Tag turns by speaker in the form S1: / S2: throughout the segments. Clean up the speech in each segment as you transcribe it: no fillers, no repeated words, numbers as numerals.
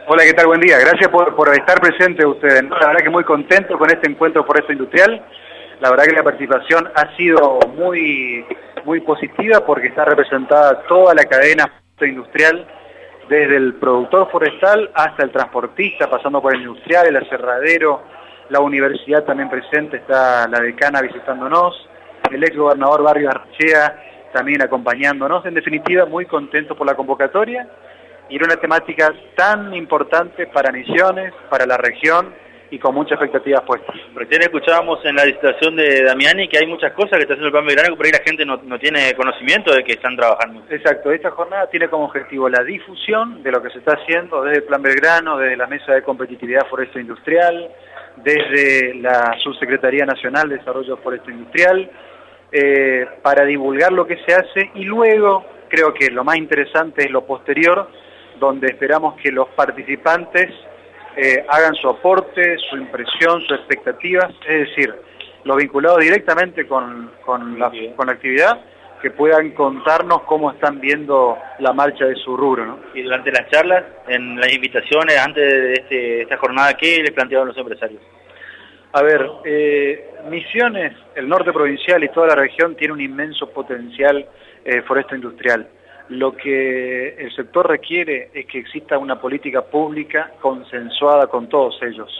S1: Hola, ¿qué tal? Buen día. Gracias por estar presentes ustedes, ¿no? La verdad que muy contento con este encuentro Foresta Industrial. La verdad que la participación ha sido muy positiva porque está representada toda la cadena industrial, desde el productor forestal hasta el transportista, pasando por el industrial, el aserradero, la universidad también presente, está la decana visitándonos, el ex gobernador Barrio Archea también acompañándonos. En definitiva, muy contento por la convocatoria y era una temática tan importante para Misiones, para la región y con muchas expectativas puestas.
S2: Recién escuchábamos en la licitación de Damiani que hay muchas cosas que está haciendo el Plan Belgrano que por ahí la gente no tiene conocimiento de que están trabajando.
S1: Exacto, esta jornada tiene como objetivo la difusión de lo que se está haciendo desde el Plan Belgrano, desde la Mesa de Competitividad Forestal Industrial, desde la Subsecretaría Nacional de Desarrollo Forestal Industrial, para divulgar lo que se hace y luego creo que lo más interesante es lo posterior, donde esperamos que los participantes hagan su aporte, su impresión, sus expectativas, es decir, los vinculados directamente con la actividad, que puedan contarnos cómo están viendo la marcha de su rubro, ¿no?
S2: Y durante las charlas, en las invitaciones, antes de esta jornada, ¿qué les planteaban los empresarios?
S1: A ver, Misiones, el norte provincial y toda la región tiene un inmenso potencial forestal industrial. Lo que el sector requiere es que exista una política pública consensuada con todos ellos.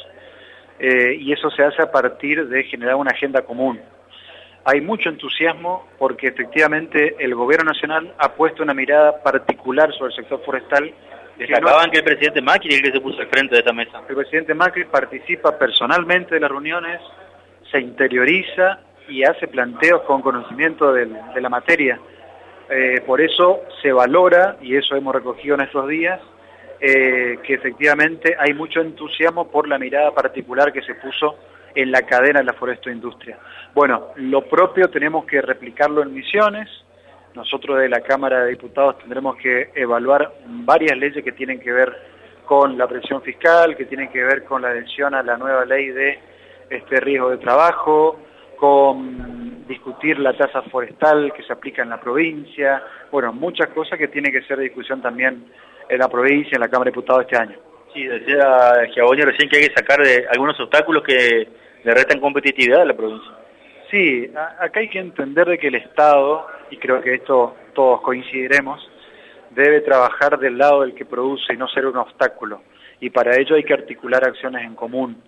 S1: Y eso se hace a partir de generar una agenda común. Hay mucho entusiasmo porque efectivamente el gobierno nacional ha puesto una mirada particular sobre el sector forestal.
S2: Destacaban que el presidente Macri es el que se puso al frente de esta mesa.
S1: El presidente Macri participa personalmente de las reuniones, se interioriza y hace planteos con conocimiento de la materia. Por eso se valora, y eso hemos recogido en estos días, que efectivamente hay mucho entusiasmo por la mirada particular que se puso en la cadena de la forestoindustria. Bueno, lo propio tenemos que replicarlo en Misiones. Nosotros de la Cámara de Diputados tendremos que evaluar varias leyes que tienen que ver con la presión fiscal, que tienen que ver con la adhesión a la nueva ley de riesgo de trabajo, con discutir la tasa forestal que se aplica en la provincia, bueno, muchas cosas que tienen que ser de discusión también en la provincia, en la Cámara de Diputados este año.
S2: Sí, decía Giaboño recién que hay que sacar de algunos obstáculos que le restan competitividad a la provincia.
S1: Sí, acá hay que entender de que el Estado, y creo que esto todos coincidiremos, debe trabajar del lado del que produce y no ser un obstáculo, y para ello hay que articular acciones en común.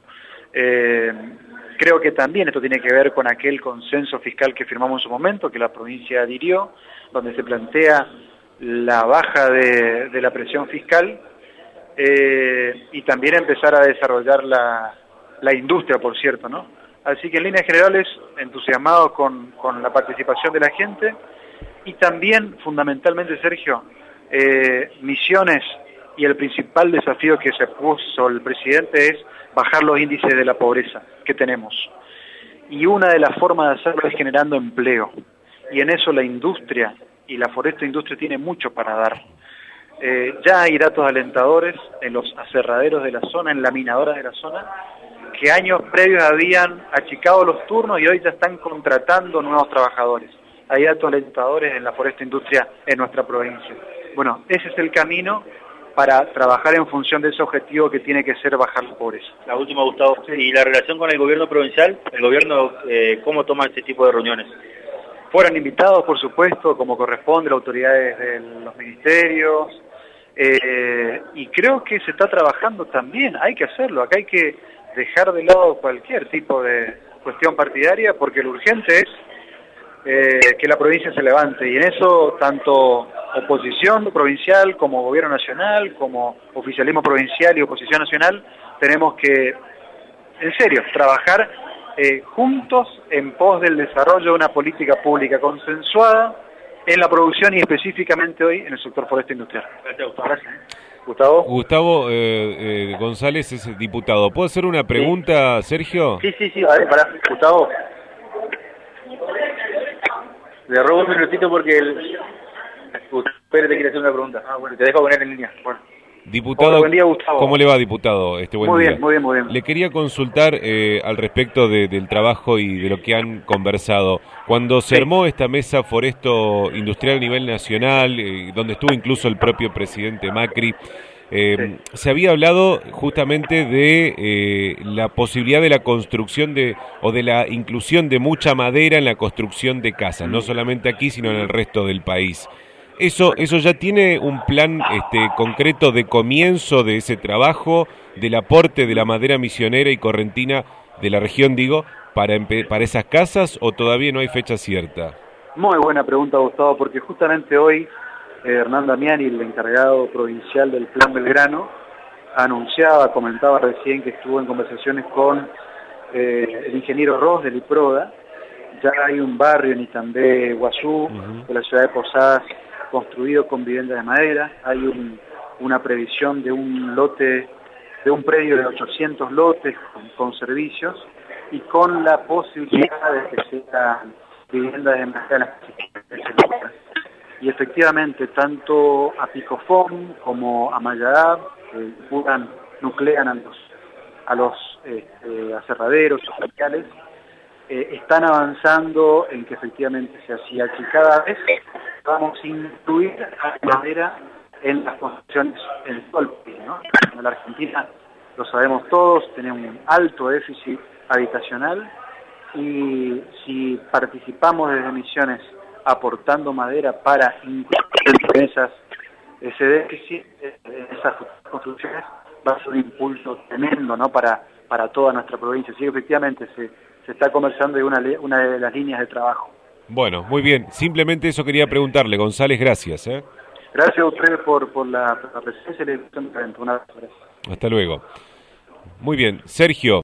S1: Creo que también esto tiene que ver con aquel consenso fiscal que firmamos en su momento, que la provincia adhirió, donde se plantea la baja de la presión fiscal y también empezar a desarrollar la industria, por cierto, ¿no? Así que en líneas generales, entusiasmados con la participación de la gente y también, fundamentalmente, Sergio, Misiones y el principal desafío que se puso el presidente es bajar los índices de la pobreza que tenemos. Y una de las formas de hacerlo es generando empleo. Y en eso la industria y la forestoindustria tiene mucho para dar. Ya hay datos alentadores en los aserraderos de la zona, en laminadoras de la zona, que años previos habían achicado los turnos y hoy ya están contratando nuevos trabajadores. Hay datos alentadores en la forestoindustria en nuestra provincia. Bueno, ese es el camino para trabajar en función de ese objetivo que tiene que ser bajar la pobreza.
S2: La última, Gustavo, sí. Y la relación con el gobierno provincial, el gobierno, ¿cómo toma este tipo de reuniones?
S1: Fueron invitados, por supuesto, como corresponde, las autoridades de los ministerios, y creo que se está trabajando también, hay que hacerlo, acá hay que dejar de lado cualquier tipo de cuestión partidaria, porque lo urgente es que la provincia se levante, y en eso tanto oposición provincial como gobierno nacional, como oficialismo provincial y oposición nacional, tenemos que, en serio, trabajar juntos en pos del desarrollo de una política pública consensuada en la producción y específicamente hoy en el sector forestal industrial.
S2: Gracias, Gustavo. Gracias.
S1: Gustavo.
S3: Gustavo González es diputado. ¿Puedo hacer una pregunta, Sergio?
S2: Sí, a ver, pará, Gustavo. Le robo un minutito porque Pérez te quiere hacer una pregunta. Bueno, te dejo poner en línea. Bueno.
S3: Diputado,
S1: hola, buen día, Gustavo.
S3: ¿Cómo le va, diputado?
S1: Muy bien, muy bien, muy bien.
S3: Le quería consultar al respecto del trabajo y de lo que han conversado. Cuando se armó esta mesa foresto industrial a nivel nacional, donde estuvo incluso el propio presidente Macri, Se había hablado justamente de la posibilidad de la construcción o de la inclusión de mucha madera en la construcción de casas, no solamente aquí, sino en el resto del país. ¿Eso ya tiene un plan concreto de comienzo de ese trabajo, del aporte de la madera misionera y correntina de la región, digo, para esas casas, o todavía no hay fecha cierta?
S1: Muy buena pregunta, Gustavo, porque justamente hoy Hernán Damiani, el encargado provincial del Plan Belgrano, comentaba recién que estuvo en conversaciones con el ingeniero Ross del IPRODA. Ya hay un barrio en Itambé, Guazú, de la ciudad de Posadas, construido con viviendas de madera. Hay una previsión de un predio de 800 lotes con servicios y con la posibilidad de que sean viviendas de madera. Y efectivamente, tanto a Picofón como a Mayadab, nuclean a los aserraderos sociales, están avanzando en que efectivamente sea así. Aquí cada vez vamos a incluir a la madera en las construcciones en todo el país, ¿no? En la Argentina, lo sabemos todos, tenemos un alto déficit habitacional, y si participamos desde Misiones aportando madera para incluir ese déficit, esas construcciones, va a ser un impulso tremendo, ¿no? para toda nuestra provincia. Así que efectivamente se está conversando de una de las líneas de trabajo.
S3: Bueno, muy bien. Simplemente eso quería preguntarle. González, gracias.
S1: Gracias a ustedes por la presencia y la discusión. Un abrazo.
S3: Hasta luego. Muy bien. Sergio.